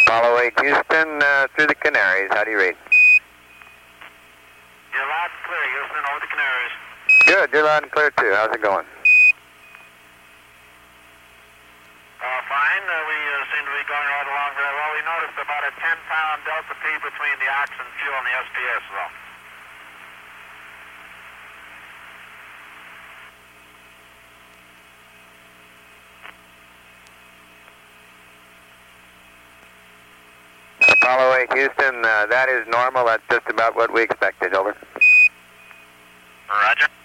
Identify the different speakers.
Speaker 1: Apollo 8 Houston, through the Canaries. How do you read?
Speaker 2: You're loud and clear, Houston, over the Canaries.
Speaker 1: Good, you're loud and clear too. How's it going?
Speaker 2: Fine. We seem to be going right along very well. We noticed about a 10-pound delta P between the oxygen fuel and the SPS, though.
Speaker 1: Apollo 8 Houston, that is normal. That's just about what we expected. Over.
Speaker 2: Roger.